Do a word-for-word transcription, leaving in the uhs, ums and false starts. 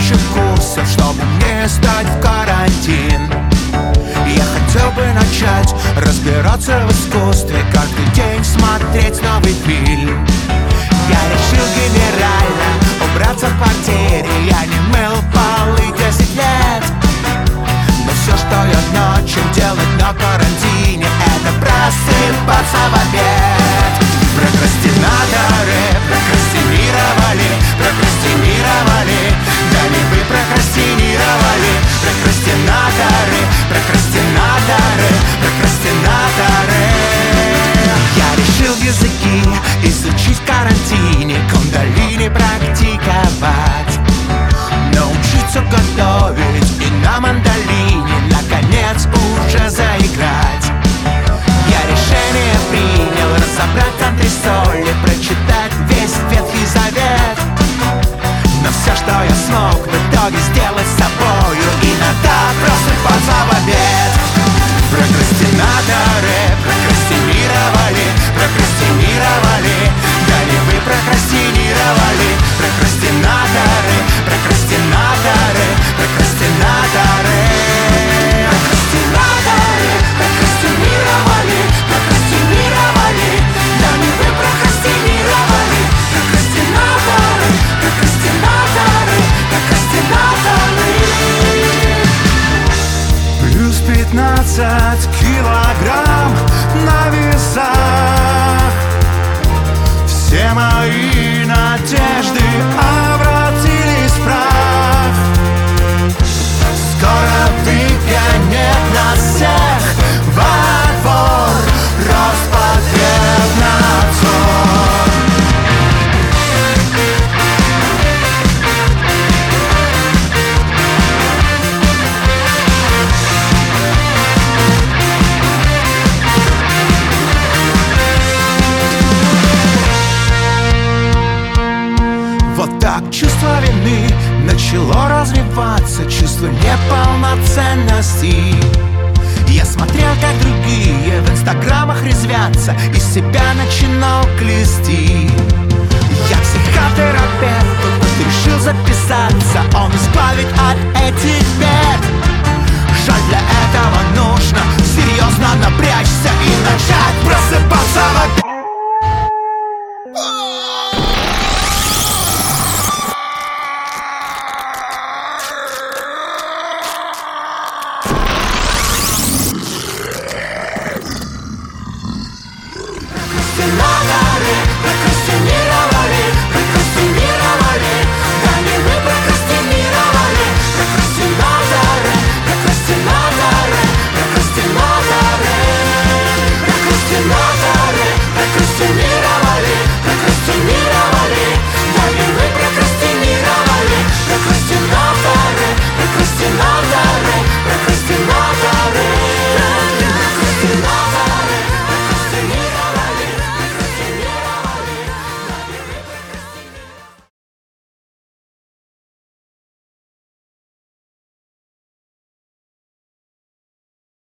тысячи курсов, чтобы мне стать в карантин. Я хотел бы начать разбираться в искусстве, каждый день смотреть новый фильм. Я решил генерально убраться в квартире. Я не мыл полы десять лет. Но все, что я ночью делать на карантине, это просыпаться в обед. Прокрастинаторы прокрастинировали, прокрастинировали. Да не вы прокрастинировали. Прокрастинаторы, прокрастинаторы, прокрастинаторы. Я решил языки изучить в карантине, кундалини практиковать, научиться готовить и на мандолине наконец уже заиграть. Я решение принял разобрать антресоли, прочитать весь Ветхий Завет. Но все, что я смог в итоге сделать с собою, иногда просыпаться в обед. Прокрастинаторы прокрастинировали, прокрастинировали. Да не вы прокрастинировали. Прокрастинаторы, прокрастинаторы, прокрастинаторы. Прокрастинаторы прокрастинировали, прокрастинировали. Да не вы прокрастинировали. Прокрастинаторы, прокрастинаторы, прокрастинаторы. Плюс пятнадцать килограмм на весах. Все мои надежды обратились в прах. Скоро выгонят нас всех во двор Роспотребнадзор. Вот так чувство вины начало развиваться, чувство неполноценности. Я смотрел, как другие в инстаграмах резвятся, из себя начинал клести. Я к психотерапевту тут решил записаться, он избавит от этих бед.